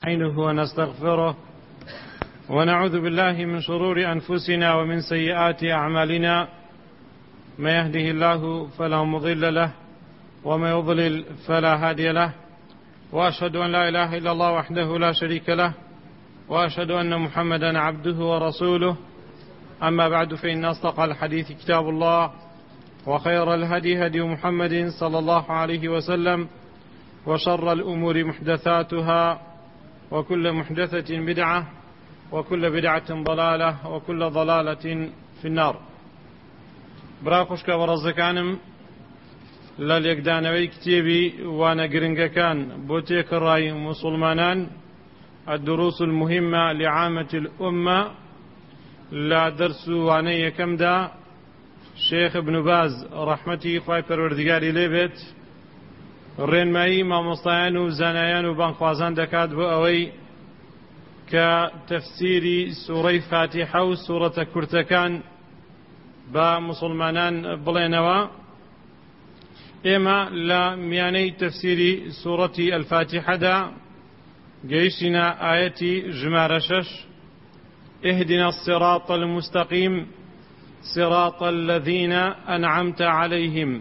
نستعينه ونستغفره ونعوذ بالله من شرور أنفسنا ومن سيئات أعمالنا، ما يهده الله فلا مضل له وما يضلل فلا هادي له، وأشهد أن لا إله إلا الله وحده لا شريك له، وأشهد أن محمدا عبده ورسوله. أما بعد، فإن أصدق الحديث كتاب الله، وخير الهدي هدي محمد صلى الله عليه وسلم، وشر الأمور محدثاتها، وكل محدثة بدعة، وكل بدعة ضلالة، وكل ضلالة في النار. براخشك ورزكانم لليقدانوي كتيبي وانا قرنقا كان بوتيك الرأي مسلمانان، الدروس المهمة لعامة الأمة، لا درس وانا يكم دا شيخ ابن باز رحمتي خواهي پروردگاری لێبێت ڕێنمایی مامۆستایان و زانایان و بانخوازان دەکات بۆ ئەوەی کە تەفسیری سوورەی فاتیحە و سوورەتە کورتەکان بە مسلمانان بڵێنەوە. ئێمە لە میانەی تەفسیری سوورەتی ئەلفاتیحەدا گەیشتینە ئایەتی ژمارە 6: اهدنا الصراط المستقيم صراط الذين أنعمت عليهم.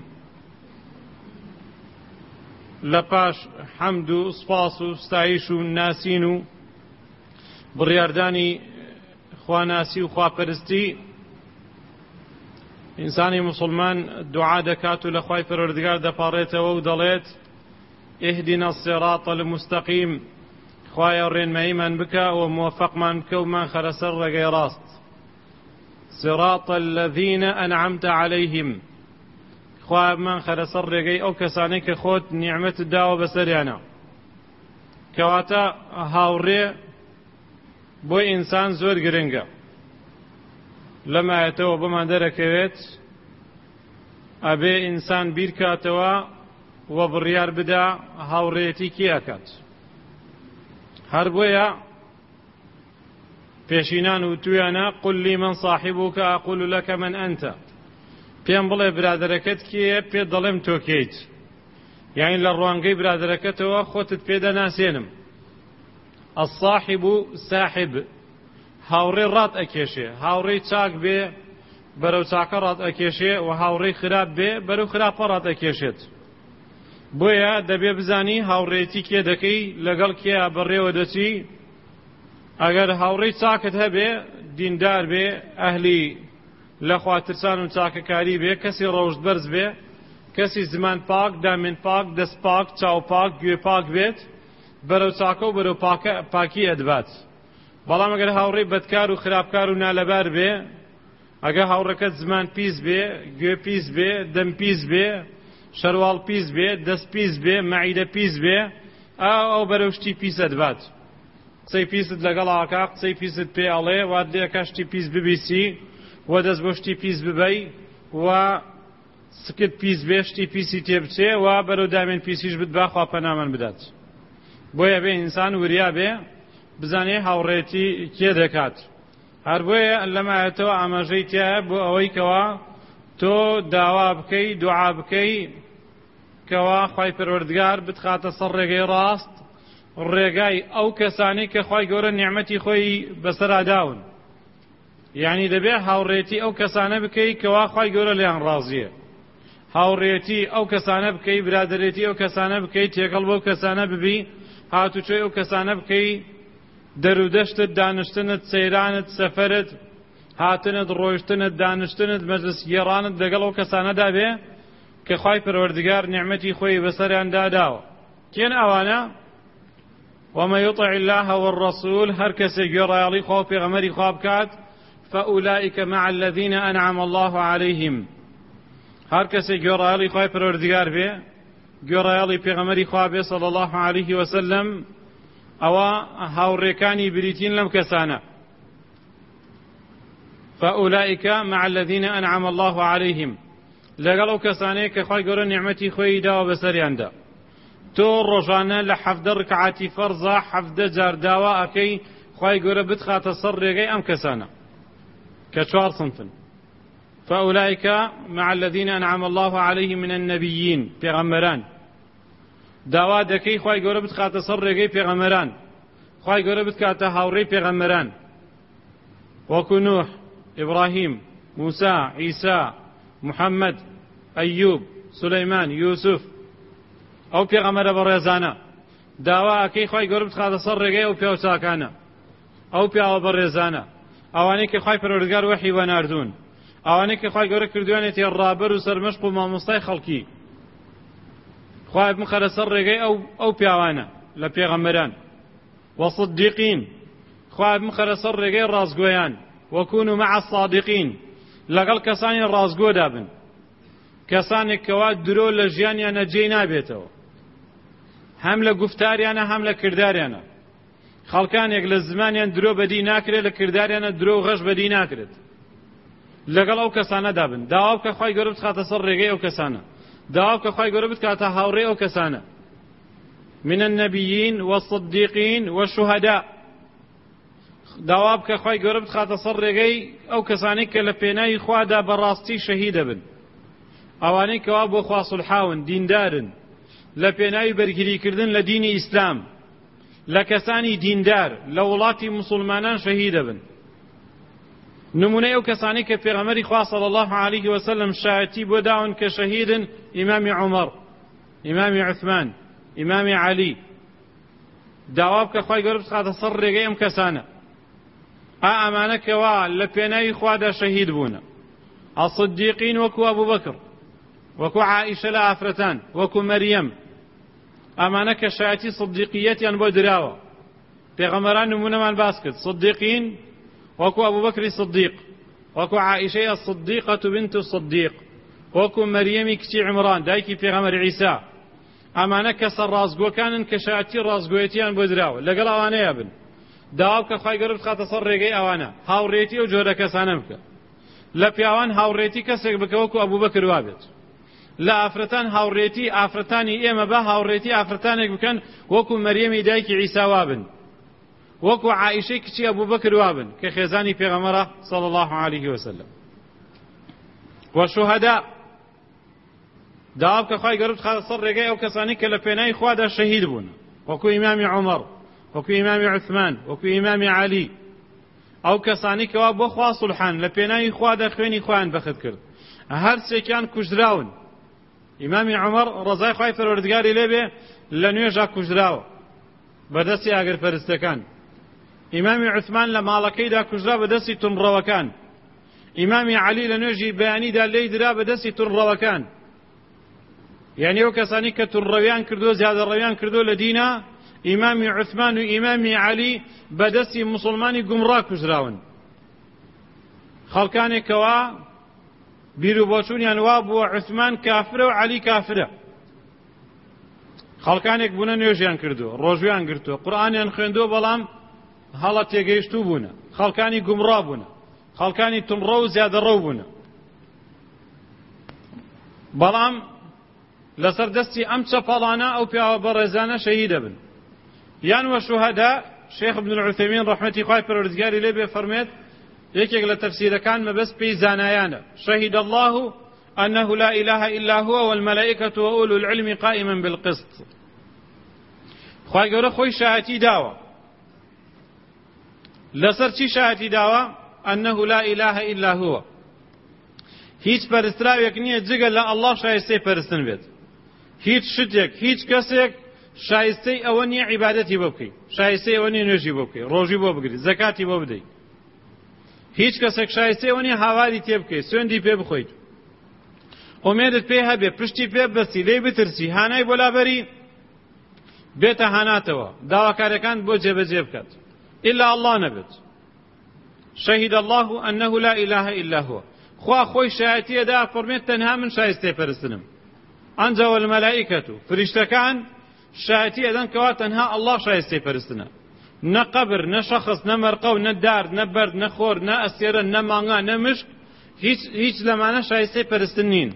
لپاش حمد و سپاس و ستایش و ناسین و بڕیاردانی خواناسی و خواپەرستی ئینسانی مسلمان دوعا دەکات و لە خوای پەروەردگار دەپاڕێتەوە و دەڵێت اهدنا الصراط المستقيم، خوایە ڕێنماییمان بکە و موفقمان بکە و مان خەرە سەر ڕێگەی ڕاست. صراط الذين أنعمت عليهم، خواب من خرسر رقي أو كساني كخوت نعمة الدعوة بسريانا. كواتا هاوري بو إنسان زور قرنقا لما يتوى بما دركويت أبي إنسان بيركاتوا وبريار بدا هاوريتي كي أكات هربويا پێشینان و تویانە قل لي من صاحبك أقول لك من أنت، پێم بڵێ برادەرەکەت کێیە، پێت دەڵێم تۆ کەیت. یعنی لە ڕوانگەی برادەرەکەتەوە خۆتت پێدەناسێنم. الصاحب ساحب، هاوڕێ ڕات ئەکێشێ، هاوڕێی چاک بێ بەرەو چاکە ڕات ئەکێشێ و هاوڕێی خراپ بێ بەرەو خراپە ڕات ئەکێشێت. بۆیە دەبێ بزانی هاوڕێتی کێ دەکەی، لەگەڵ کێ بەڕێوە دەچی. ئەگەر هاوڕێی چاکت هەبێ، دیندار بێ، ئەهلی لە خواترسان و چاکەکاری بێ، کەسی ڕەوشت بەرز بێ، کەسی زمان پاک، دامێن پاک، دەست پاک، چاو پاک، گوێ پاک بێت، بەرەو چاکە و بەرەو پاکی ئەدبات. بەڵام ئەگەر هاوڕێی بەدکار و خراپکار و نالەبار بێ، ئەگەر هاوڕەکەت زمان پیس بێ، گوێ پیس بێ، دەم پیس بێ، شەرواڵ پیس بێ، دەست پیس بێ، مەعیدە پیس بێ، ئەو بەرەو شتی پیس ئەدبات. قسەی پیست لەگەڵ ئاکا، قسەی پیست پێ ئەڵێ، وات لێکە شتی پیس ببیسی و دەست بۆ شتی پیس ببەی و سکت پیس بێ، شتی پیسی تێ بچێ و بەرەو دامێن پیسیش بتبا، خوا پەنامان بدات. بۆیە بێ ئینسان وریا بێ بزانێ هاوڕێتی کێ دەکات. هەر بۆیە لەمایەتەوە ئاماژەی تایە بۆ ئەوەی کەوا تۆ داوا بکەی، دوعا بکەی کەوا خوای پەروەردگار بتخاتە سەر ڕێگەی ڕاست، ڕێگای ئەو کەسانی کە خوای گەورە نیعمەتی خۆی بەسەراداون. یعنی دەبێ هاوڕێتی ئەو کەسانە بکەی کەوا خوای گەورە لێیان ڕازیە، هاوڕێتی ئەو کەسانە بکەی، برادەرێتی ئەو کەسانە بکەی، تێکەڵ بەو کەسانە ببی، هاتوچۆی ئەو کەسانە بکەی، دەرودەشتت، دانشتنت، سەیرانت، سەفەرت، هاتنت، ڕۆیشتنت، دانشتنت، مەجلس گێڕانت لەگەڵ ئەو کەسانەدا بێ کە خوای پەروەردگار نیعمەتی خۆی بەسەریان داداوە. کێن ئەوانە؟ وما يطع الله والرسول، هر کسی گوێڕایەڵی خوا و پێغەمبەری خوا بکات، فأولئك مع الذين أنعم الله عليهم. هر کسی گوێڕایەڵی خوای پەروەردگار بێ، گوێڕایەڵی پێغەمبەری خوا بێ صلى الله عليه وسلم، ئەوە هاوڕێکانی بریتین لەم کەسانە. فأولئك مع الذين أنعم الله عليهم، لەگەڵ ئەو کەسانەیە کە خوای گەورە نیعمەتی خۆی داوە بەسەریاندا. تۆ ڕۆژانە لە 17 ڕکعاتی فەرزە 17 جار داوا ئەکەی خوای گەورە بتخاتە سەر ڕێگەی ئەم کەسانە کە 4 صنفن. فأولئك مع الذين أنعم الله عليهم من النبيين، پێغەمبەران داوا دەکەی خوای گەورە بتخاتە سەر ڕێگەی پێغەمبەران، خوای گەورە بتکاتە هاوڕێی پێغەمبەران وەکو نوح، ئیبراهیم، موسا، عیسا، محەممەد، ئەیوب، سولەیمان، یوسف، ئەو پێغەمبەرە بەڕێزانە داواکەی خوای گەورە بتخاتە سەر ڕێگەی ئەو پیاو چاکانە، ئەو پیاوە بەڕێزانە، ئەوانەی کە خوای پەروەردگار وەحی وەناردوون، ئەوانەی کە خوای گەورە کردوانێتی ڕابەر و سەرمەشق و مامۆستای خەڵکی، خوای بمخەرە سەر ڕێگەی ئەو پیاوانە لە پێغەمبەران وەصدیقین، خوای بمخەرە سەر ڕێگەی ڕازگۆیان وەکونوا مع الصادقین، لەگەڵ کەسانی ڕازگۆدا بن، کەسانێک کەوا درۆ لە ژیانیانە جێی نابێتەوە، هەم لە گوفتاریانە هەم لە کرداریانە، خەڵکانێک لە زمانیان درۆ بەدی ناکرێت، لە کرداریانە درۆ و غەش بەدی ناکرێت، لەگەڵ ئەو کەسانەدا بن، داوا بکە خوای گەورە بتخاتە سەر ڕێگەی ئەو کەسانە، داوا بکە خوای گەورە بتکاتە هاوڕێ ئەو کەسانە، من النبیین والصدیقین والشهداء، داوا بکە خوای گەورە بتخاتە سەر ڕێگەی ئەو کەسانەی کە لە پێناوی خوادا بەڕاستی شەهیدە بن، ئەوانەی کەوا بۆ خوا سولحاون، دیندارن، لە پێناوی بەرگریکردن لە دینی ئیسلام، لە کەسانی دیندار لە وڵاتی موسڵمانان شەهیدە بن. نمونەی ئەو کەسانی کە پێغەمبەری خوا صلی الله علیه وسلم شایەتی بۆ داون کە شەهیدن، ئیمامی عومەر، ئیمامی عوثمان، ئیمامی عەلی، داوا بکە خوای گەورە بتخاتە سەر ڕێگەی ئەم کەسانە، ئەمانە کەوا لە پێناوی خوادا شەهید بوونە، الصدیقین وەکو ئەبوو بەکر، وەکو عائیشە لە ئافرەتان، وەکو مەریەم، ئەمانە کە شایەتی صدیقیەتیان بۆ دراوە، پێغەمبەران نمونەمان باس کرد، صدیقین وەکو ئەبوو بەکری صدیق، وەکو عائیشەی الصدیقەة بنت الصدیق، وەکو مەریەمی کچی عمران دایکی پێغەمبەر عیسا، ئەمانە کەسە ڕازگۆکانن کە شایەتی ڕازگۆیەتیان بۆ دراوە، لەگەڵ ئەوانەیە بن، داوا بکە خوای گەورە بتخاتە سەر ڕێگەی ئەوانە، هاوڕێتی ئەو جۆرە کەسانە بکە، لە پیاوان هاوڕێتی کەسێک بکە وەکو ئەبوو بەکر وابێت، لە ئافرەتان هاوڕێتی ئافرەتانی ئێمە بە هاوڕێتی ئافرەتانێک بکەن وەکو مەریەمی دایکی عیسا وابن، وەکو عائیشەی کچی ئەبوو بەکر وابن کە خێزانی پێغەمبەرە صلی الله علیه وسلم. وشهداء، داوا بکە خوای گەورە بتخاتە سەر ڕێگەی ئەو کەسانی کە لە پێناوی خوادا شەهید بوون، وەکو ئیمامی عومەر، وەکو ئیمامی عوثمان، وەکو ئیمامی عەلی، ئەو کەسانی کەوا بۆ خوا سولحان لە پێناوی خوادا خوێنی خۆیان بەخت کرد، هەر سێکیان کوژراون، ئیمامی عومەر ڕەزای خوای پەروەردگاری لێبێ لە نوێژا کوژراوە بەدەستی ئاگرپەرستەکان، ئیمامی عوثمان لە ماڵەکەیدا کوژرا بەدەستی تونڕەوەکان، ئیمامی عەلی لە نوێژی بەیانیدا لێی درا بەدەستی تونڕەوەکان، یعنی ئەو کەسانی کە تونڕەویان کردو زیادەڕەویان کردو لە دینە، ئیمامی عوثمان و ئیمامی عەلی بەدەستی موسڵمانی گومڕا کوژراون، خەڵکانێکەوە بیر و بۆچوونیان وا بووە عوثمان کافرە و عەلی کافرە، خەڵکانێک بوونە نوێژیان کردو، ڕۆژویان گرتووە، قورئانیان خوێندووە، بەڵام هەڵە تێگەیشتوو بوونە، خەڵکانی گومڕا بوونە، خەڵکانی تونڕە و زیادەڕەو بوونە، بەڵام لەسەر دەستی ئەم چەپەڵانە ئەو پیاوە بەڕێزانە شەهیدە بن. یان وە شوهەدا، شێخ ابن العوثەیمین ڕەحمەتی خوای پەروەردگاری لێبێ فەرمێت یەکێک لە تەفسیرەکان مەبەست پێی زانایانە، شەهید الله أنه لا إله إلا هو والملائكة وأولو العلم قائما بالقسط، خوای گەورە خۆی شایەتی داوە، لەسەر چی شایەتی داوە؟ أنه لا إله إلا هو، هیچ پەرستراوێک نییە جگە لە ئەڵڵا شایستەی پەرستن بێت، هیچ شتێک هیچ کەسێک شایستەی ئەوە نییە عیبادەتی بۆ بکەیت، شایستەی ئەوە نییە نوێژی بۆ بکەیت، ڕۆژی بۆ بگریت، زەکاتی بۆ بدەیت، هیچ کەسێک شایستەی ئەوە نییە هاواری تێ بکەیت، سوێندی پێ بخۆیت، ئومێدت پێ هەبێ، پشتی پێ ببەستی، لێی بترسی، هانای بۆ لابەری بێتە هاناتەوە، داواکاریەکان بۆ جێبەجێ بکات، ئیلا ئەڵڵا نەبێت. شهید الله أنه لا إله إلا هو، خوا خۆی شایەتیەدا فەرمێت تەنها من شایستەی پەرستنم، ئەنجا والمەلائیکەت، فریشتەکان شایەتی ئەدەن کەوا تەنها ئەڵڵا شایستەی پەرستنە، نە قەبر، نە شەخص، نە مەرقەو، نە دار، نە بەرد، نە خۆر، نە ئەسێرە، نە مانگا، نە مشک، هیچ لەمانە شایستەی پەرستن نین.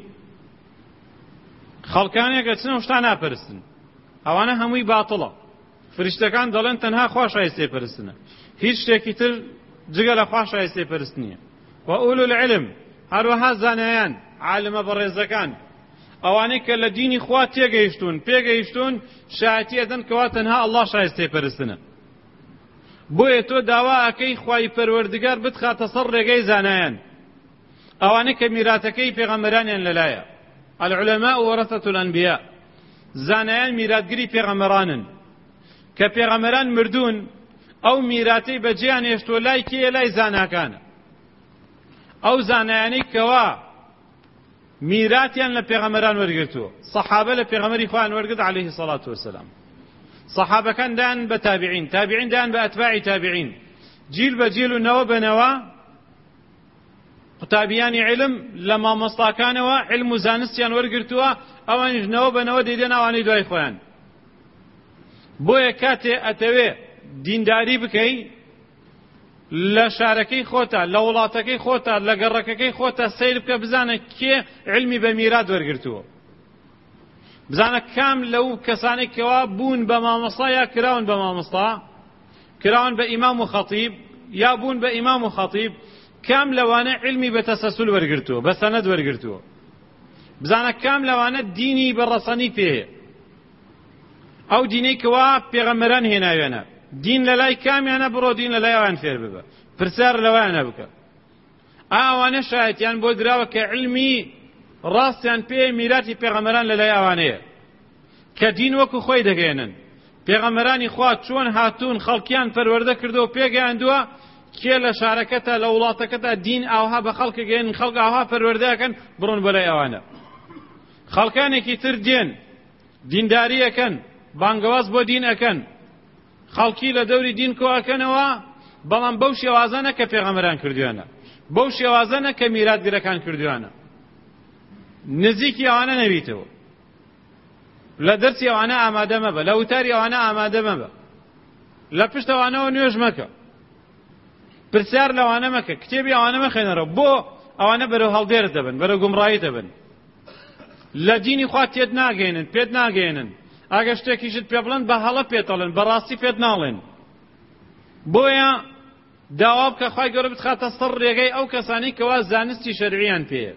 خەڵکانێکە چنە شتا ناپەرستن، ئەوانە هەمووی باتڵە، فریشتەکان دەڵێن تەنها خوا شایستەی پەرستنە، هیچ شتێکی تر جگە لە خوا شایستەی پەرست نییە. و ئولو العلم، هەروەها زانایان، عالمە بەڕێزەکان، ئەوانەی کە لە دینی خوا تێگەیشتون پێگەیشتون، شایەتی ئەدەن کەوا تەنها ئەڵڵا شایستەی پەرستنە. بۆیە تۆ داوا ئەکەی خوای پەروەردگار بتخاتە سەر ڕێگەی زانایان ئەوانەی کە میراتەکەی پێغەمبەرانیان لەلایە. العلماء ورثة الأنبياء، زانایان میراتگری پێغەمبەرانن کە پێغەمبەران مردوون ئەو میراتەی بەجێیان هێشتووە لای کێیە؟ لای زاناکانە. ئەو زانایانەی کەوا میراتیان لە پێغەمبەران وەرگرتووە، سەحابە لە پێغەمبەری خۆیان وەرگرت عەلەیهی الصەلاة والسلام، سەحابەکان دایان بە تابعین، تابعین دایان بە ئەتباعی تابعین، جیل بە جیل و نەوە بە نەوە قوتابیانی علم لە مامۆستاکانەوە علم و زانستیان وەرگرتووە، ئەوانیش نەوە بە نەوە دەیدێن ئەوانەی دوای خۆیان. بۆیە کاتێ ئەتەوێ دینداری بکەی لە شارەکەی خۆتە، لە وڵاتەکەی خۆتە، لە گەڕەکەکەی خۆتە سەیر بکە، بزانە کێ علمی بە میرات وەرگرتووە، بزانە کام لەو کەسانێک کەوا بوون بە مامۆستا یا کراون بە مامۆستا، کراون بە ئیمام و خەتیب یا بوون بە ئیمام و خەتیب، کام لەوانە علمی بە تەسەسول وەرگرتووە، بە سەنەد وەرگرتووە، بزانە کام لەوانە دینی بەڕەسەنی پێیە، ئەو دینەی کەوا پێغەمبەران هێناوێنە، دین لە لای کامیانە بڕۆ دین لە لای ئەوان فێر ببە، پرسیار لەوانە بکە. ئەوانە شایەتیان بۆ دراوە کە علمی ڕاستیان پێ میراتی پێغەمبەران لە لای ئەوانەیە کە دین وەکو خۆی دەگەێنن. پێغەمبەرانی خوا چۆن هاتوون خەڵکیان پەروەردە کردو و پێگەیاندووە کێ لە شارەکەتە لە وڵاتەکەتە دین ئاوها بە خەڵکە گەێنن، خەڵک ئاوها پەروەردەکەن، بڕۆن بەلای ئەوانە. خەڵکانێکی تر دێن دینداری ئەکەن، بانگەواز بۆ دین ئەکەن، خەڵکی لە دەوری دین کۆ ئەکەنەوە، بەڵام بەو شێوازانە کە پێغەمبەران کردویانە، بەو شێوازانە کە میراتگرەکان کردویانە. نزیکی ئەوانە نەبیتەوە، لە دەرسی ئەوانە ئامادە مەبە، لە وتاری ئەوانە ئامادە مەبە، لە پشت ئەوانەوە نوێژ مەکە، پرسیار لەوانە مەکە، کتێبی ئەوانە مەخێنەرەوە، بۆ ئەوانە بەرەو هەڵدێرت دەبن، بەرەو گومڕایی دەبن، لە دینی خوا تێت ناگەێنن، پێت ناگەێنن، ئەگە شتێکیشت پێ بڵێن بە هەڵە پێتەڵێن، بەڕاستی پێت ناڵێن. بۆیە داوا بکە خوای گەورە بتخاتە سەر ڕێگەی ئەو کەسانی کەوا زانستی شەرعیان پێیە.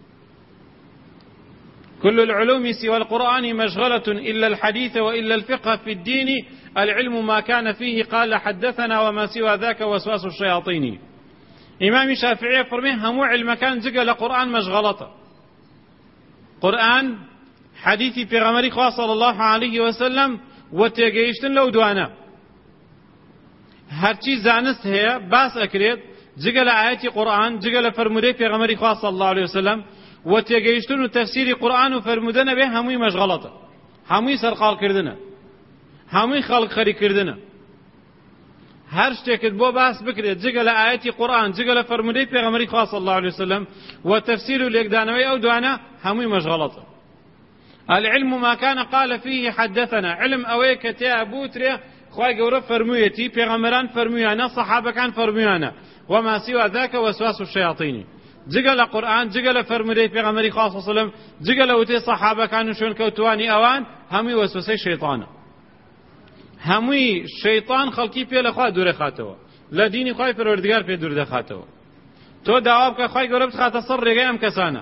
كل العلوم سوى القرآن مشغلة إلا الحديث وإلا الفقه في الدين العلم ما كان فيه قال حدثنا وما سوى ذاك وسواس الشياطين. إمام شافعي فرمي همو علم كان زق لقرآن مشغلته، قرآن حديثي في غمري صلى الله عليه وسلم وتيجيشتن لو دوانا هرچی زانست هەیە باس ئەکرێت جگە لە ئاەتی قورئان، جگە لە فەرمودەی پێغەمبەری خوا صلی الله علیه وسلم و تێگەیشتن و تەفسیری قورئان و فەرمودە نەبێ، هەمووی مەشغەڵەتە، هەمووی سەرقاڵکردنە، هەمووی خەڵک خەریکردنە. هەر شتێکت بۆ باس بکرێت جگە لە ئاەتی قورئان، جگە لە فەرمودەی پێغەمبەری خوا صلی الله علیه وسلم و تەفسیر و لێکدانەوەی ئەو دوانە، هەمووی مەشغەڵەتە. العلم ما كان قال فيه حدثنا، علم ئەوەیە کە تێ بوترێ خوای گەورە فەرموویەتی، پێغەمبەران فەرموویانە، سەحابەکان فەرموویانە، وما سوى ذاك وسواس الشياطين، جگە لە قورئان، جگە لە فەرمودەی پێغەمبەری خوا صلی الله علیه وسلم، جگە لە وتەی سەحابەکان و شوێنکەوتوانی ئەوان، هەمووی وەسوسەی شەیطانە، هەمووی شەیطان خەڵکی پێ لە خوا دوورە خاتەوە، لە دینی خوای پەروەردگار پێ دوور دەخاتەوە. تۆ داوا بکە خوای گەورە بتخاتە سەر ڕێگەی ئەم کەسانە،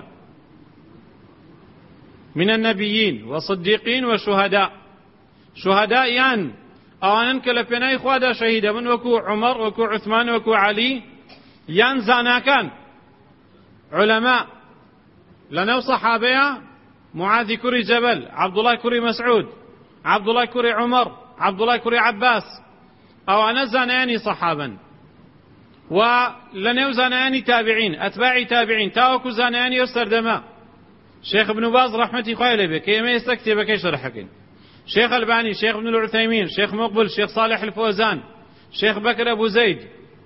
من النبيين والصديقين والشهداء. شهداء يان ئەوانن کە لە پێناوی خوادا شەهیدە بن، وەکو عومەر، وەکو عوثمان، وەکو عەلی، یان زاناکان علەما لەنەو سەحابەیە، معاذی کوڕی جەبەل، عەبدوڵای کوڕی مەسعود، عەبدوڵای کوڕی عومەر، عەبدوڵای کوڕی عەباس، ئەوانە زانایانی سەحابەن. و لەنێو زانایانی تابعین، ئەتباعی تابعین، تاوەکو زانایانی ئەو سەردەمە، شێخ ابن باز ڕەحمەتی خوای لێبێ کە ئێمە ئێستا کتێبەکەی شەرحەکەین، شيخ الباني، شيخ ابن العثيمين، شيخ مقبل، شيخ صالح الفوزان، شيخ بكر أبو زيد،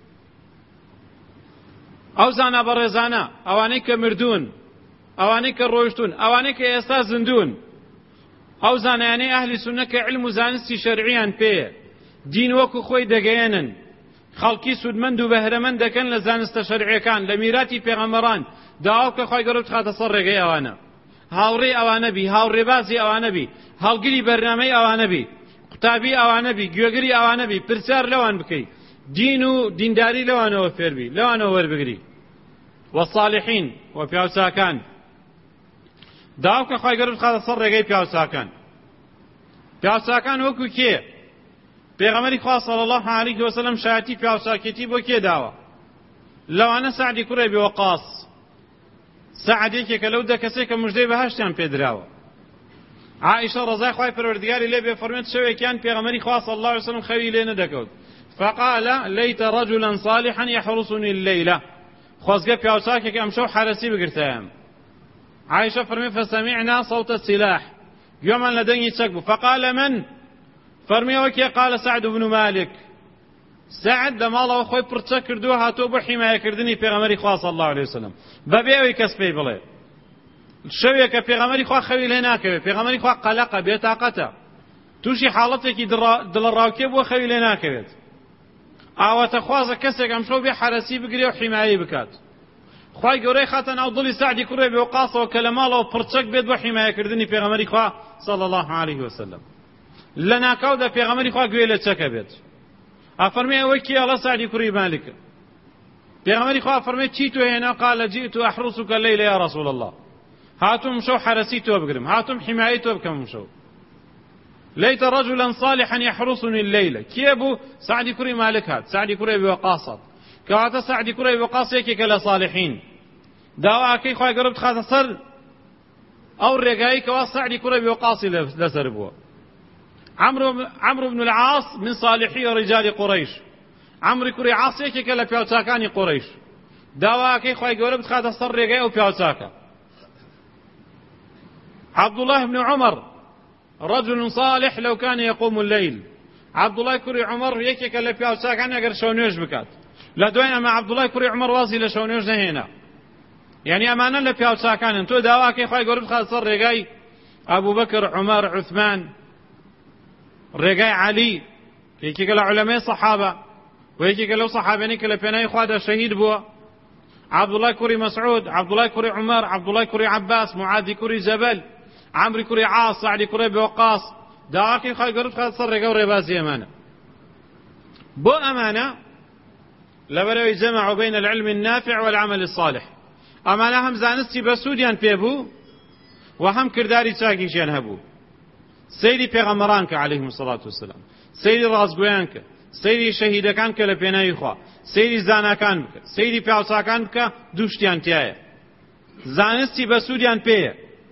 أو زانا برزانا، أوانيك مردون، أوانيك الروشتون، أوانيك إساس زندون، أو زانا يعني أهل سنة علم زانستي شرعيا بيه، دين وكو خوي دقيانا، خلقي سودمند وبهرمند كان لزانست شرعي كان لميراتي پیغمبران، دعوك خوي قرب تخات صرقي أوانا، هاوڕێ ئەوانە بی، هاوڕێبازی ئەوانە بی، هەڵگری بەرنامەی ئەوانە بی، قوتابی ئەوانە بی، گوێگری ئەوانە بی، پرسیار لەوان بکەی، دین و دینداری لەوانەوە فێر بی، لەوانەوە وەربگری. وەصالحین و پیاوچاکان، داوا بکە خوای گەورە بخاتە سەر ڕێگەی پیاوچاکان. پیاوچاکان وەکو کێ؟ پێغەمبەری خوا صلی الله علیه وسلم شایەتی پیاوچاکێتی بۆ کێ داوە؟ لەوانە سەعدی کوڕی ئەبی وەقاس، سەعد یەکێکە لەو دە کەسێک کە موژدەی بەهەشتیان پێدراوە. عائشە ڕەزای خوای پەروەردگاری لێ بێ فەرمێت شەوێکیان پێغەمبەری خوا صلی الله علیه وسلم خەوی لێ نەدەکەوت، فقال ليت رجلا صالحا يحرسني الليلة، خۆزگە پیاوچاکێک ئەم شەو حارەسی بگرتەیەم. عائشە فەرمێ فسمعنا صوت السلاح، گوێمان لە دەنگی چەک بوو. فقال من، فەرمیەوە کێ؟ قال سعد بن مالك. سعد لە ماڵەوە خۆی پڕچە کردووە هاتووە بۆ حیمایەکردنی پێغەمبەری خوا صلی الله علیه وسلم، بەبێ ئەوەی کەس پێی بڵێ. شەوێکە پێغەمبەری خوا خەوی لێ ناکەوێت، پێغەمبەری خوا قەلەقە، بێتاقەتە، تووشی حاڵەتێکی دڵڕاوکێ بۆ خەوی لێ ناکەوێت. ئاواتە خوازە کەسێک ئەم شەو بێ حارەسی بگرێ و حیمایی بکات. خوای گەورەی خاتە ناو دڵی سعدی کوڕی ئەبی وەقاسەوە کە لە ماڵەوە پڕچەک بێت بۆ حیمایەکردنی پێغەمبەری خوا صلی الله علیه وسلم. لە ناکاودا پێغەمبەری خوا گوێ لە چەکە بێت. ئەفەرمێ ئەوەی کێ؟ ئەڵە سعدی کوڕی مالکە. پێغەمبەری خوا فەرمێ چی تۆ هێنا؟ قال جئت أحرسك الليل يا رسول الله، هاتوم شەو حارەسی تۆ بگرم، هاتوم حیمایی تۆ بکەم شەو. ليت رجلا صالحا يحرسني الليلة، کێ بوو؟ سعدی کوڕی مالک هات، سعدی کوڕی ئەبی وەقاس هات، کەواتە سعدی کوڕی ئەبی وەقاس یەکێکە لە صالحین. داواکەی خوای گەورە بتخاتە سەر ئەو ڕێگایی کەوا سعدی کوڕی ئەبی وەقاسی لەسەر بووە. عمرو بن العاص من صالحي رجال قريش، عمرو کوڕی عاص یەکێکە لە پیاوچاکانی قڕیش. داواکەی خوای گەورە بتخاتە سەر ڕێگای ئەو پیاوچاکە. عبد الله بن عمر رجل صالح لو كان يقوم الليل، عبد الله کوڕی عمر یەکێکە لە پیاوچاکان ئەگەر شەو نوێژ بکات. لە دوای ئەمە عبد الله کوڕی عمر وازی لە شەو نوێژ نەهێنا، یعنی ئەمانە لە پیاوچاکانن. تۆ داواکەی خوای گەورە بتخاتە سەر ڕێگای ئەبوو بەکر، عومەر، عوثمان، ڕێگای عەلی، یەکێکە لە عولەمای سەحابە و یەکێکە لەو سەحابەیانەی کە لە پێناوی خوادا شەهید بووە. عەبدوڵای کوڕی مەسعود، عەبدوڵای کوڕی عومەر، عەبدوڵای کوڕی عەباس، معاذی کوڕی جەبەل، عەمری کوڕی عاص، سەعدی کوڕی ئەبی وەقاس. داواکەی خوای گەورە بتخاتە سەر ڕێگە و ڕێبازی ئەمانە. بۆ ئەمانە لەبەرەوەی جەمعوا بین العلم النافع والعمل الصالح، ئەمانە هەم زانستی بەسوودیان پێبوو و هەم کردداری چاکیشیان هەبوو. سەیری پێغەمبەران کە عەلەیهیم الصەلاة وەسەلام، سەیری ڕازگۆیان کە، سەیری شەهیدەکان کە لە پێناوی خوا، سەیری زاناکان بکە، سەیری پیاوچاکان بکە، دوو شتیان تایە، زانستی بەسوودیان پێیە.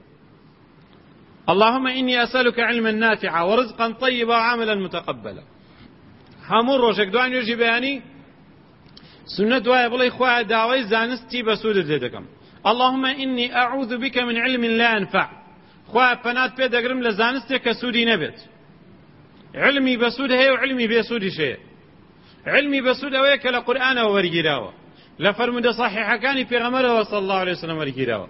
اللهم إني أسألك علما نافعا ورزقا طيبا وعملا متقبلا. هەموو ڕۆژێک دوای نوێژی بەیانی سنت وایە بڵێ خوایە داوای زانستی بەسوودت لێ دەکەم. اللهم إني أعوذ بك من علم لا ينفع، خوایە پەنات پێ دەگرم لە زانستێک کە سوودی نەبێت. علمی بەسوود هەیە و علمی بێسوودیش هەیە. علمی بەسوود ئەوەیە کە لە قورئانەوە وەرگیراوە، لە فەرمودە صحیحەکانی پێغەمبەرەوە صلی الله عليه وسلم وەرگیراوە.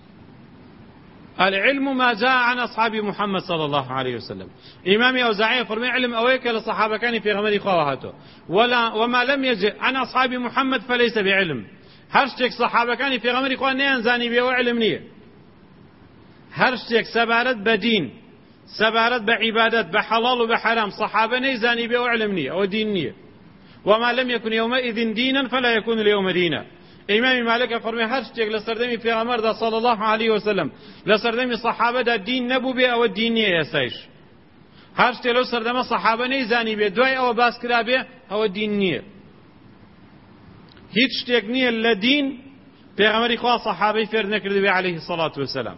العلم ما جاء عن أصحاب محمد صلى الله عليه وسلم. إمام أوزاعي فرمي علم أويك لصحابة كان في غمر خواهاته وما لم يجئ عن أصحاب محمد فليس بعلم. هرشتك صحابة كان في غمر خواه نيانزاني بيه وعلم نيه. هرشتك سبارت بدين، سبارت بعبادات، بحلال وبحرام، صحابة نيزاني بيه وعلم نيه أو دين نيه. وما لم يكن يومئذ دينا فلا يكون اليوم دينا. امام مالک فرمی هر شتێک لە سەردەمی پێغەمبەردا صلی الله علیه وسلم لە سەردەمی سەحابەدا دین نەبوو بێ ئەوە دین نییە. ئێستایش هەر شتێک لەو سەردەمە سەحابە نەیزانی بێ دوای ئەوە باس کرا بێ ئەوە دین نییە. هیچ شتێک نییە لە دین پێغەمبەری خوا سەحابەی فێر نەکردبێ عەلەیهی سەڵات وسەلام.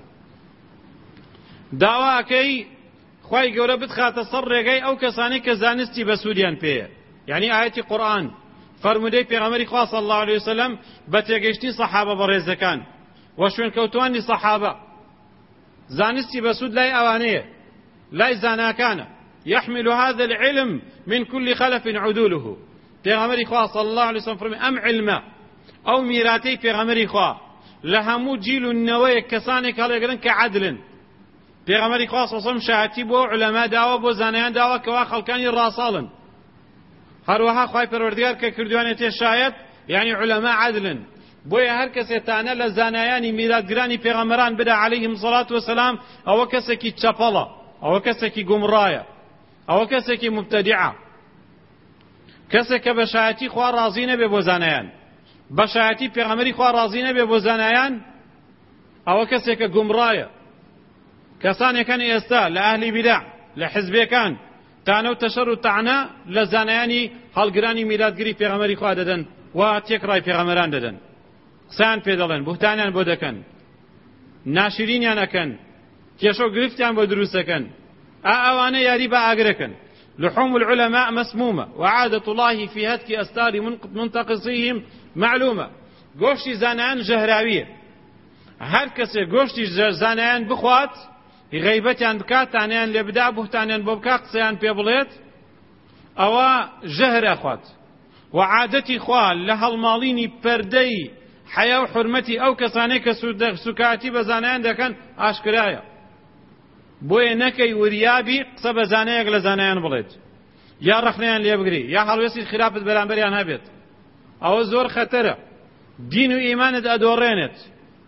داواکەی خوای گەورە بتخاتە سەر ڕێگەی ئەو کەسانەی کە زانستی بەسوودیان پێیە، یعنی ئاەتی قورئان، فرمودەی پێغەمبەری خوا صلی الله علیه وسلم بە تێگەیشتنی سەحابە بەڕێزەکان و شوێنکەوتوانی سەحابە. زانستی بەسوود لای ئەوانەیە، لای زاناکانە. يحمل هذا العلم من كل خلف عدوله. پێغەمبەری خوا صلی الله علیه وسلم فرمی ئەم علمە، ئەو میراتەی پێغەمبەری خوا لە هەموو جیل و نەوەیەک کەسانێک هەڵێگرن کە عەدلن. پێغەمبەری خوا صلی الله علیه وسلم شایەتی بۆ عولەما داوە، بۆ زانایان داوە کەوا خەڵکانی ڕاستاڵن. هەروەها خوای پەروەردگار کە کردوانێتێ شایەت، یعنی عولەما عەدلن. بۆیە هەر کەسێتانە لە زانایانی میراتگرانی پێغەمبەران بدا عەلەیهیم سەڵات وسەلام، ئەوە کەسێکی چەپەڵە، ئەوە کەسێکی گومڕایە، ئەوە کەسێکی مبتەدیعە. کەسێک کە بە شایەتی خوا ڕازی نەبێ بۆ زانایان، بە شایەتی پێغەمبەری خوا ڕازی نەبێ بۆ زانایان، ئەوە کەسێکە گومڕایە. کەسانێکان ئێستا لە ئەهلی بیدع، لە حیزبەکان، لە نێوان تانە و تەشەر و تەعنە لە زانایانی هەڵگرانی میلادگری پێغەمبەری خوا دەدەن و تێکڕای پێغەمبەران دەدەن، قسەیان پێ دەڵێن، بوهتانیان بۆ دەکەن، ناشرینیان ئەکەن، کێشە و گرفتیان بۆ دروست دەکەن. ئەوانە یاری بە ئاگرەکەن. لحوم العلماء مسمومة وعادة الله في هتك أستار منتقصيهم معلومة. گۆشتی زانایان ژەهراویە. هەر کەسێ گۆشتی زانایان بخوات، غیبەتیان بکات، تانیان لێ بدا، بوهتانیان بۆ بکات، قسەیان پێ بڵێت، ئەوە ژەهر ئەخوات. و عادەتی خوا لە هەڵماڵینی پەردەی حیا و حورمەتی ئەو کەسانەی کە سوکاتی بە زانایان دەکەن ئاشکرایە. بۆیە نەکەی وریابی قسە بە زانایەک لە زانایان بڵێت، یا ڕەخنەیان لێ بگری، یا هەڵوێستی خراپت بەرامبەریان هەبێت. ئەوە زۆر خەتەرە، دین و ئیمانت ئەدۆڕێنێت.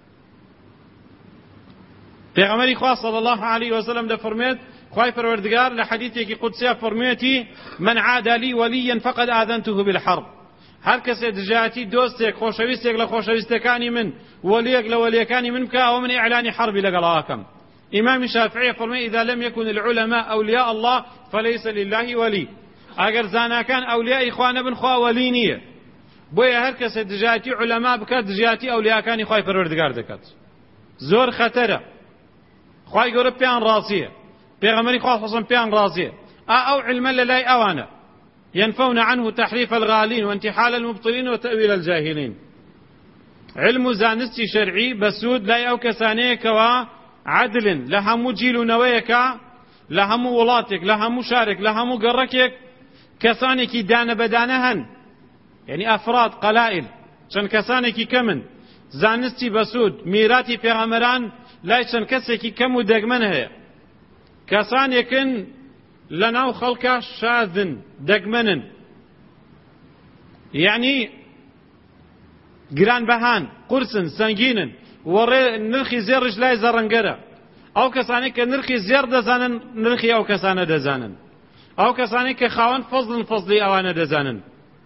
پێغەمبەری خوا صلی الله علیه وسلم دەفەرمێت، خوای پەروەردگار لە حەدیثێکی قودسیە فەرموویەتی: من عاد لي وليا فقد آذنته بالحرب. هەر کەسێ دژایەتی دۆستێک خۆشەویستێک لە خۆشەویستەکانی من، وەلیەک لە وەلیەکانی من بکە، ئەوە من ئیعلانی حربی لەگەڵ ئەکەم. إمام شافعي فرمي إذا لم يكن العلماء أولياء الله فليس لله ولي. أجر زانا كان أولياء إخوان ابن خوا ولينية بويا هركس دجاتي علماء بكات دجاتي أولياء كان إخوة پروردگار دكات. زور خطرة. خوا يقول بيان راسية. بيغمري خوا خصم بيان راسية. أو علم للاي أوانا ينفون عنه تحريف الغالين وانتحال المبطلين وتأويل الجاهلين. علم زانستي شرعي بسود لا أو كسانيك عدل لهمو جيلو نويكا لهمو ولاتك لهمو شارك لهمو قركك كسانكي دان بدانهن يعني أفراد قلائل شن كسانكي كمن زانستي بسود ميراتي في غمران لا شن كسكي كمو دقمنها كسانكن لناو خلقا شاذن دقمنن يعني قران بهان قرسن سنجينن وڕێ نرخی زێڕش لای زەڕەنگەرە. ئەو کەسانی کە نرخی زێڕ دەزانن نرخی ئەو کەسانە دەزانن. ئەو کەسانی کە خاوەن فەزڵی ئەوانە دەزانن.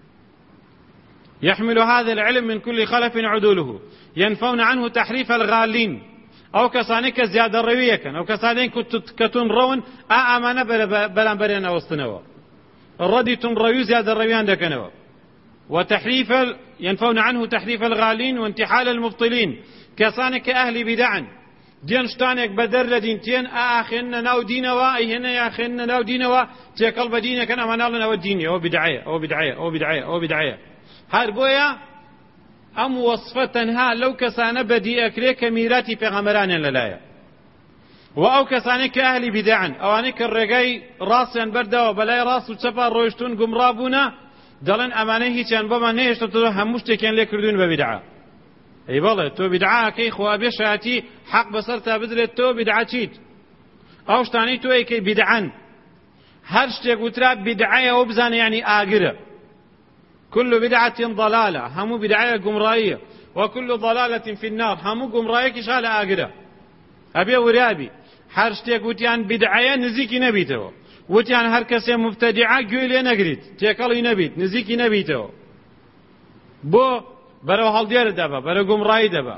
يحمل هذا العلم من كل خلف عدوله ينفون عنه تحريف الغالين. ئەو کەسانی کە زیادە ڕەویەکەن، ئەو کەسانی کە تونڕەون ئامانە بەرامبەریان ئەوەستنەوە، ڕەدی تونڕەوی و زیادە ڕەویان دەکەنەوە. وتحريف ينفون عنه تحريف الغالين وانتحال المبطلين. كسانك أهل بدعن دين شتانك بدر لدين تين آخرنا ناو دينوا أي هنا يا آخرنا ناو دينوا تيكل بدينه كان أمانا لنا وديني أو بدعية أو بدعية أو بدعية أو بدعية. هربويا أم وصفتها لو كسان بدي أكريك ميراتي في غمران للايا. وأو كسانك أهل بدعن أو أنك الرجاي راسا بردا وبلاي راس وشفا رويشتون قمرابونا دلن أمانه كان بما نيش تطلع هموش كان لكردون ببدعة. أي والله تو بدعة كي خوابي شاتي حق بصرتها بدرت تو بدعة شيت أو شتاني تو أي كي بدعان هرشتك وتراب بدعية وبزان يعني آجرة. كل بدعة ضلالة همو بدعية قمرائية وكل ضلالة في النار همو قمرائية كشال آجرة. أبي ورابي هرشتك وتيان بدعية نزيكي نبيته وتيان هركسي مبتدعة قولي نقريت تيكالي نبيت نزيكي نبيته بو برو هەڵدێر دەبە بەرەو گومڕایی دەبە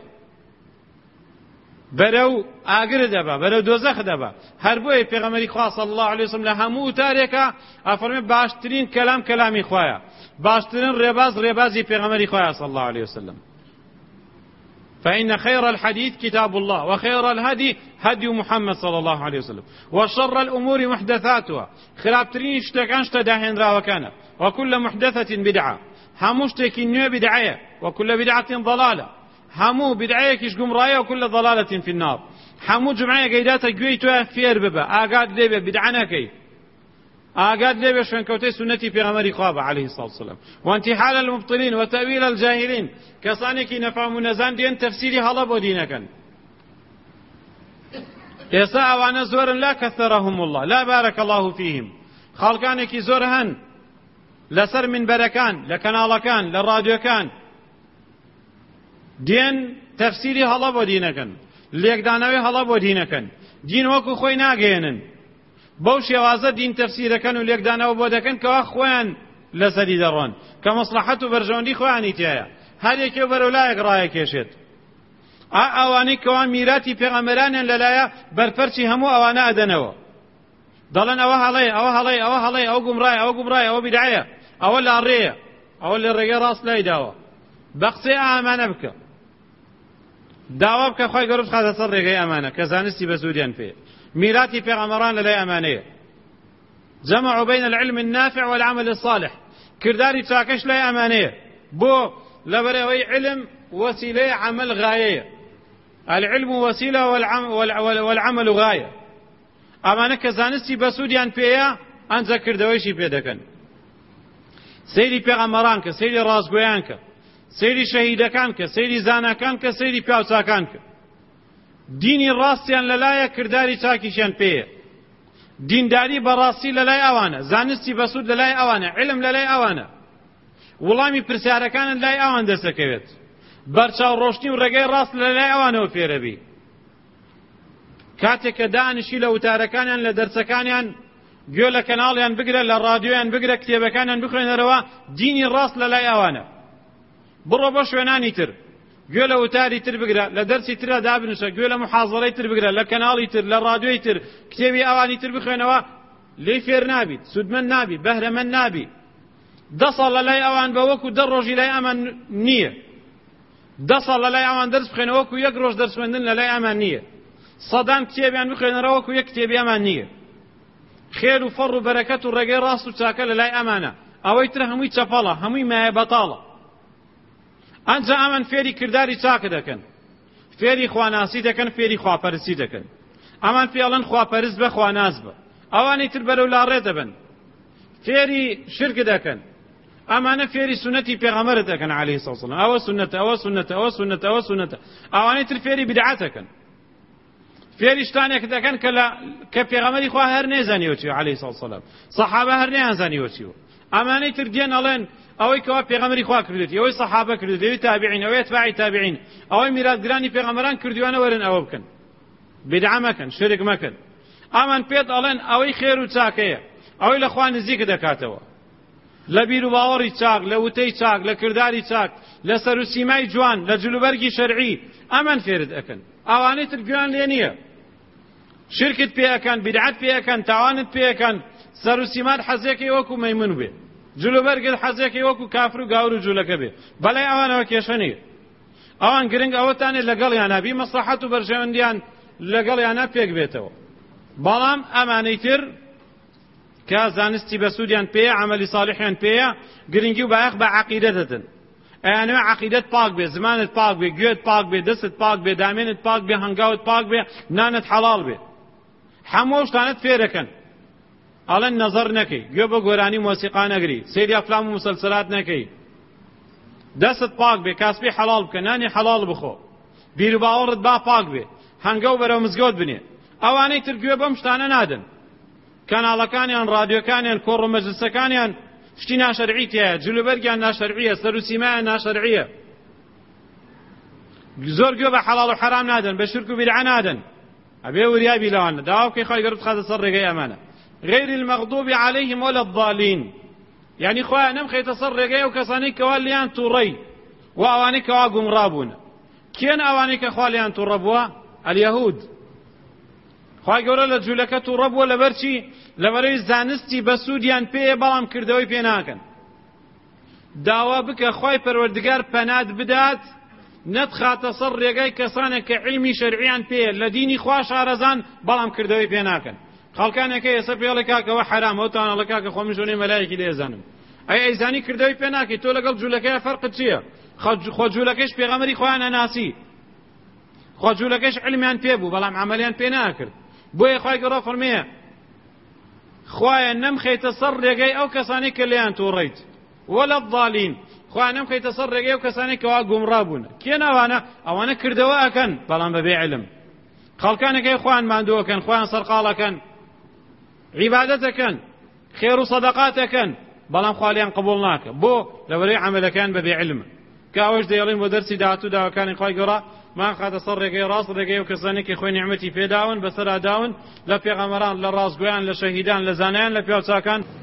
بەرەو ئاگر دەبە بەرەو دۆزەخ دەبە. هەر بۆیە پێغەمبەری خوا صلی الله علیه وسلم لە هەموو وتارێکە ئەفەرمێ باشترین کەلام کەلامی خوایە، باشترین ڕێباز ڕێبازی پێغەمبەری خوایە صلی الله عليه وسلم. فإن خير الحديث كتاب الله وخير الهدي هدي محمد صلى الله عليه وسلم وشر الأمور محدثاتها خرابترين شتكان شتداهن راوكانا وكل محدثة بدعة همو شتێکی نوێ بدعەیە وكل بدعة ضلالة همو بدعەیەکیش گومڕایە وكل ضلالة في النار. همو جمعەیە گەیداتە گوێی تۆ فێر ببە ئاگات لێبێ بدعە نەکەی ئاگات لێبێ شوێنکەوتەی سنەتی پێغەمبەری خوا بە عليه الصلاة والسلام. وانتحال المبطلين وتأويل الجاهلين کەسانێکی نەفام و نەزان دێن تەفسیری هەڵە بۆ دینەکەن. ئێستا ئەوانە زۆرن لا كثرهم الله لا بارك الله فيهم. خاڵکانێکی زۆر هەن لسر من بركان لكنالكان للراديوكان دين تفسيري هلا بو دينكن ليك دانوي هلا بو دينكن دين وكو خوي ناگينن بوش يوازه دين تفسيركن وليك دانو بو دكن كوا خوان لسدي درون كمصلحته برجوندي خواني تيا هر يكو برولا اقرايه كيشت اواني كوا ميراتي پیغمبران للايا برفرشي همو اوانا ادنو دەڵێن ئەوە هەڵەیە ئەوە هەڵەیە ئەوە هەڵەیە ئەوە گومڕایە ئەوە گومڕایە ئەوە بیدعەیە ئەوە لاڕێیە ئەوە لە ڕێگەی ڕاست لای داوە بە قسەی ئامانە بکە داوا بکە خۆی گەورە بخاتە سەر ڕێگەی ئەمانە کە زانستی بەسوودیان پێ میراتی پێغەمبەران لەلای ئەمانەیە جمع بين العلم النافع والعمل الصالح كرداري تاكش لا أمانية بو لبروي علم وسيلة عمل غاية العلم وسيلة والعمل غاية أمانة كزانستي بسوديان بيا أنزا كردويشي بيدكن سيري بيغمرانك سيري رازقويانك سيري شهيدكانك سيري زانكانك سيري بيوتاكانك ديني راستيان للايا كرداري تاكيشان بيا دینداری بەڕاستی لەلای ئەوانە زانستی بەسوود لەلای ئەوانە علم لەلای ئەوانە وڵامی پرسیارەکانت لای ئەوان دەسەکەوێت بەرچاو ڕۆشنی و ڕێگەی ڕاست لەلای ئەوانەوە فێرەبی کاتێک کە دانیشی لە وتارەکانیان لە دەرسەکانیان گوێ لە کەناڵیان بگرە لە ڕادیۆیان بگرە کتێبەکانیان بخوێنەرەوە دینی ڕاست لەلای ئەوانە بڕۆ بۆ شوێنانی تر گوێ لە وتاری تر بگرە لە دەرسی ترە دابنووسە گوێ لە محاضەرەی تر بگرە لە کەناڵی تر لە ڕادیۆی تر کتێبی ئەوانی تر بخوێنەوە لێی فێر نابیت سودمەند نابی بەهرەمەند نابی 10 ساڵ لەلای ئەوان بە وەکو 10 ڕۆژی لای ئەمان نییە 10 ساڵ لەلای ئەوان دەرس بخوێنەوە وەکو 1 ڕۆژ دەرس خوێندن لەلای ئەمان نییە سەدان کتێبیان بخوێنەرەوە وەکو 1 کتێبی ئەمان نییە خێر و فەڕ و بەرەکەت و ڕێگەی ڕاست و چاکە لەلای ئەمانە ئەوەی تر هەمووی چەپەڵە هەمووی مایە بەتاڵە ئەنجا ئەمان فێری کرداری چاکە دەکەن فێری خواناسی دەکەن فێری خواپەرستی دەکەن ئەمان پێڵەن خواپەرست بە خواناس بە ئەوانەی تر بەرەو لاڕێ دەبن فێری شرک دەکەن ئەمانە فێری سونەتی پێغەمبەر دەکەن عەلەیهی سەڵام وسەلام ئەوە سونەتە ئەوە سونەتە ئەوە سونەتە ئەوە سونەتە ئەوانەی تر فێری بیدعەت دەکەن فێری شتانێک دەکەن کە پێغەمبەری خوا هەر نێزانیوە چیوە عەلەیهی سەڵام وسەلام سەحابە هەر نەیانزانیوە چیوە ئەمانەی تر دێن ئەڵێن ئەوەی کەوا پێغەمبەری خوا کردوێتی ئەوەی سەحابە کردوێتی ئەوەی تابعین ئەوەی ئەتباعی تابعین ئەوەی میراثگرانی پێغەمبەران کردووانە وەرن ئەوە بکەن بیدعە مەکەن شرک مەکەن ئەمان پێت ئەڵێن ئەوەی خێر و چاکەیە ئەوەی لە خوا نزیکت دەکاتەوە لە بیر و باوەڕی چاک لە وتەی چاک لە کرداری چاک لە سەر و سیمای جوان لە جلوبەرگی شەرعی ئەمان فێرت ئەکەن ئەوانەی تر گوێیان لێ نییە شرکت پێ ئەکەن بیدعەت پێ ئەکەن تاوانت پێ ئەکەن سەر و سیمات حەزێکی وەکو مەیمون بێ جلوبەرگت حەزێکی وەکو کافر و گاور و جوولەکە بێ بەلای ئەوانەوە کێشە نییە ئەوان گرنگ ئەوەتانێ لەگەڵیانە بی مەسلحەت و بەرژەوەندیان لەگەڵیانە پێک بێتەوە بەڵام ئەمانەی تر کە زانستی بەسوودیان پێیە عەمەلی ساڵحیان پێیە گرنگی و بایەخ بە عەقیدەتن ئەیانەوە عەقیدەت پاک بێ زمانت پاک بێ گوێت پاک بێ دەستت پاک بێ دامێنت پاک بێ هەنگاوت پاک بێ نانت حەڵاڵ بێ هەموو شتانت فێرەکەن ئەڵێن نەزەر نەکەی گوێ بە گۆرانی مۆسیقا نەگری سەیری ئەفلام و مسلسلات نەکەی دەستت پاک بێ کاسبی حەڵاڵ بکە نانی حەڵاڵ بخۆ بیر و باوەڕت با پاک بێ هەنگاو بەرەو مزگەوت بنێ ئەوانەی تر گوێ بەم شتانە نادن کەناڵەکانیان ڕادیۆکانیان کۆڕ و مەجلیسەکانیان شتی ناشەرعی تایە جلوبەرگیان ناشەرعیە سەر و سیمایان ناشەرعیە زۆر گوێ بە حەڵاڵ و حەرام نادن بە شرک و بیدعە نادن ئەبێ وریابی لەوانە داوا بکەی خۆی گەورە بخاتە سەر ڕێگەی ئەمانە غير المغضوب عليهم ولا الضالين يعني خواه نمخي تصر رقايا وكساني كوال ليان توري وأواني كوا قمرابون كين أواني كخوال ليان توربوا اليهود خواه قولا لجولك توربوا لبرشي لبري زانستي بسوديان بيه بلام كردوي بيناكن داوا بك خواه پروردگار پناد بدات ندخا تصر رقايا كساني كعلمي شرعيان بيه لديني خواه شارزان بلام كردوي بيناكن خەڵکانێکە ئێستا پێڵێ کاکەوە حرام ئەوتانەڵە کاکە خۆ من ژۆنەی مەلایەکی لێزانم ئەیزانی کردەوەی پێ ناکەی تۆ لەگەڵ جوولەکەیە فەرقت چییە خۆ جوولەکەش پێغەمبەری خۆیان نەناسی خۆ جوولەکەش علمیان پێ بوو بەڵام عەمەلیان پێ ناکرد بۆیە خوای گەورە فەرمێ خوایە نەمخەیتە سەر ڕێگەی ئەو کەسانی کە لێیان تۆڕەیت وەلە الضالین خوایە نەمخەیتە سەر ڕێگەی ئەو کەسانی کەوا گومڕا بوون کێن ئەوانە کردەوە ئەکەن بەڵام بەبێ علم خەڵکانێکی خۆیان ماندووەکەن خۆیان سەرقاڵەکەن عیبادەتەکەن خێر و سەدەقاتەکەن بەڵام خوالیان قبول ناکە بۆ لەوەرەی عەمەلەکان بەبێ علم کە ئەوەش دەیڵین بۆ دەرسی داهاتوو داواکانی خوای گەورە مان خاتە سەر ڕێگەی ڕاست ڕێگەی ئەو کەسانێکی خۆی نیعمەتی پێداون بەسەرا داون لە پێغەمبەران لە ڕاستگۆیان لە شەهیدان لە زانایان لە پیاوچاکان